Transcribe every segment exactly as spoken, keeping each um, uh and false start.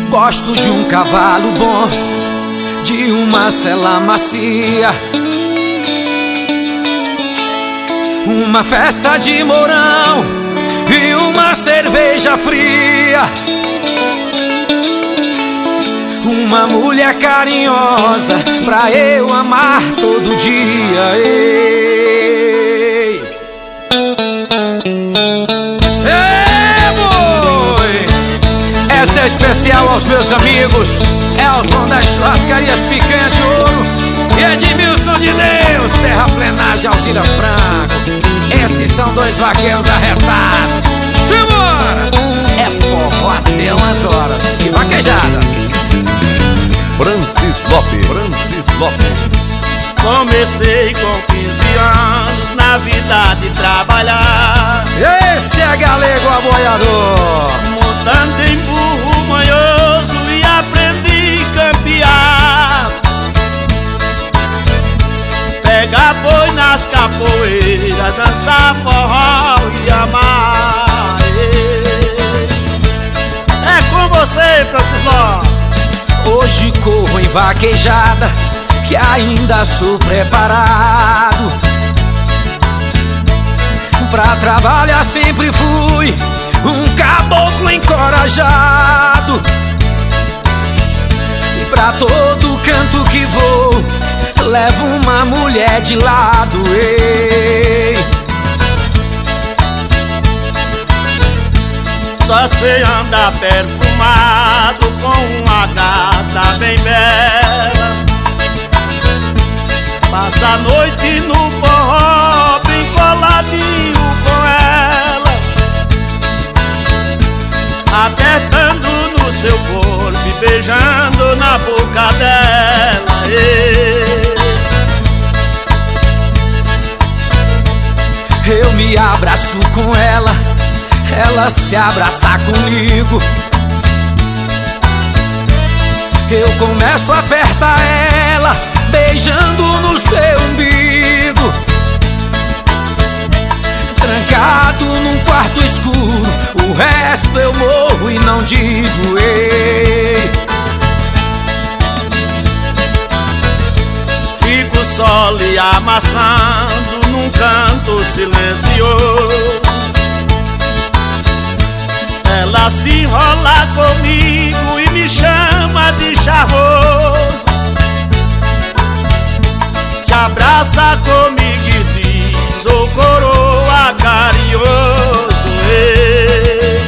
Gosto de um cavalo bom, de uma sela macia, uma festa de mourão e uma cerveja fria, uma mulher carinhosa pra eu amar todo dia. Ei, Ei boi! Essa é especial aos meus amigos Elson das Churrascarias Picanha de Ouro e Edmilson de Deus, Terraplenagem Alzira Franco. Esses são dois vaqueiros arretados. Simbora! É forró até umas horas e vaquejada. Francis Lopes, Francis Lopes. Comecei com quinze anos na vida de trabalhar. Esse é galego aboiador, montando em burro manhoso e aprendi a campear. Pegar boi nas capoeiras, dançar forró e amar. É com você, Francis Lopes. Hoje corro em vaquejada, que ainda sou preparado. Pra trabalhar sempre fui um caboclo encorajado, e pra todo canto que vou levo uma mulher de lado. Ei, só sei andar perfumado com uma gata bem bela. Passa a noite no forró bem coladinho com ela, apertando no seu corpo e beijando na boca dela. Eu me abraço com ela, ela se abraça comigo. Eu começo a apertar ela, beijando no seu umbigo. Trancado num quarto escuro, o resto eu morro e não digo. Ei, fico só lhe amassando num canto silencioso. Ela se enrola comigo e me chama de charmoso. Se abraça comigo e diz: ô coroa carinhoso. Ei.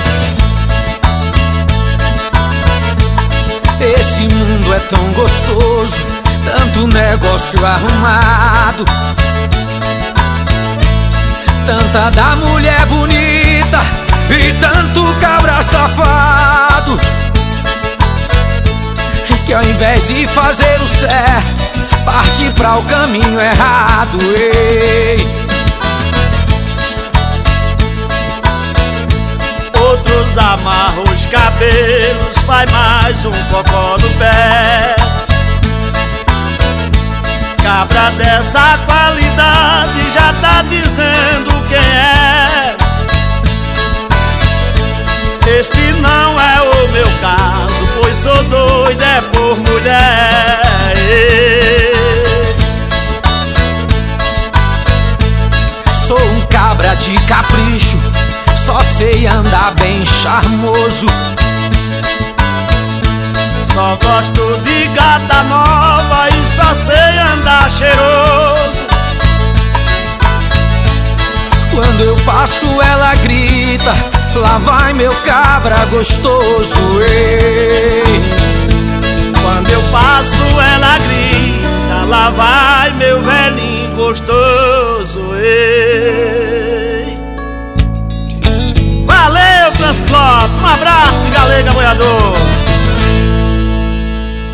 Esse mundo é tão gostoso, tanto negócio arrumado, tanta da mulher bonita e tanto cabra safado, que ao invés de fazer o certo parte pra o caminho errado. Ei, outros amarram os cabelos, faz mais um cocó no pé. Cabra dessa qualidade já tá dizendo quem é. Este não é o meu caso, pois sou doido é por mulher. sou um cabra de capricho, só sei andar bem charmoso. Só gosto de gata nova e só sei andar cheiroso. Quando eu passo ela grita: lá vai meu cabra gostoso. Ei, quando eu passo ela grita: lá vai meu velhinho gostoso. Ei. Valeu, Francis Lopes, um abraço de Galega Boiador.